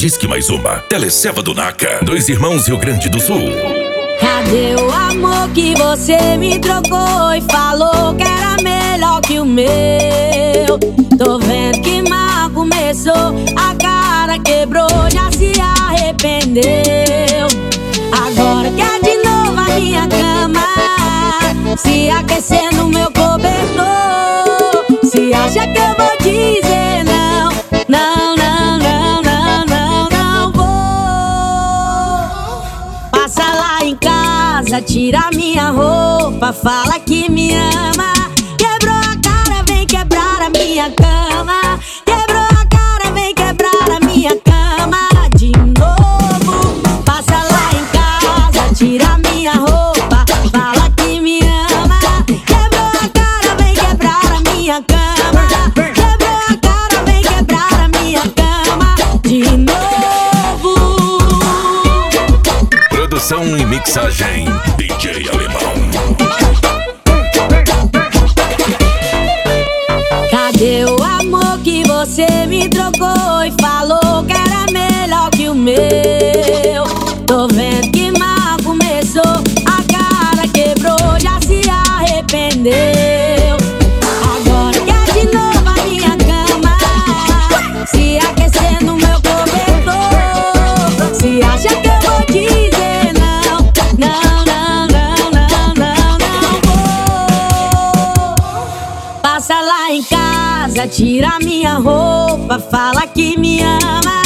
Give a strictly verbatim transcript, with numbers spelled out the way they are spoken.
Disque Mais Uma, Teleceva do Naca, Dois Irmãos, Rio Grande do Sul. Cadê o amor que você me trocou e falou que era melhor que o meu? Tô vendo que mal começou, a cara quebrou, já se arrependeu. Agora quer de novo a minha cama, se aquecer no meu cobertor. Se acha que eu vou dizer não, não, não, não, não, não, não vou. Passa lá em casa, tira minha roupa, fala que me ama. Quebrou a cara, vem quebrar a minha cama. Quebrou a cara, vem quebrar a minha cama de novo. Passa lá em casa, tira minha roupa, fala que me ama. Quebrou a cara, vem quebrar a minha cama. Quebrou a cara, vem quebrar a minha cama de novo. Produção e mixagem, D J Alemão. Cadê o amor que você me trocou e falou que era melhor que o meu? Tô vendo que mal começou, a cara quebrou, já se arrependeu. Agora quer de novo a minha cama, se aquecer no meu cobertor. Se acha que eu vou dizer não, não, não, não, não, não, não vou. Passa lá em casa, tira minha roupa, fala que me ama.